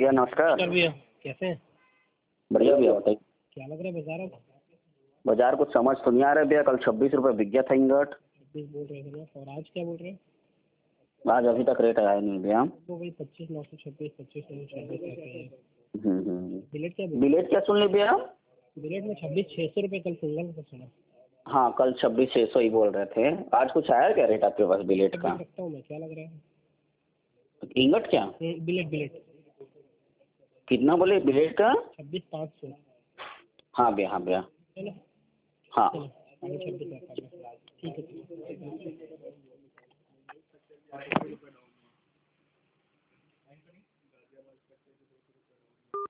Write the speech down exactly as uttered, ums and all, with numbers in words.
भैया नमस्कार। नमस्कार भैया, कैसे हैं? बढ़िया भैया बताइए। क्या लग रहा है बाजार अब? बाजार कुछ समझ तो नहीं आ रहा है भैया। कल छब्बीस रुपये बिक गया था इंगट। छब्बीस बोल रहे थे ना, और आज क्या बोल रहे हैं? आज अभी तक रेट आया नहीं भैया। वो भाई पच्चीस नौ सौ छब्बीस पच्चीस नौ सौ छब्बीस रहते हैं। हम्म हम्म। बिलेट क्या बोल बिलेट क्या सुन ली भैया? बिलेट में छब्बीस छः सौ रुपये कल सिंगल का सुना। हाँ कल छब्बीस छः सौ ही बोल रहे थे। आज कुछ आया क्या रेट आपके पास बिलेट का? रखता हूँ मैं, क्या लग रहा है? इंगट क्या? बिलेट बिलेट कितना बोले बिलेट का? छब्बीस पाँच सौ। हाँ भैया हाँ भैया है ना? हाँ। छब्बीस रखा है। ठीक है।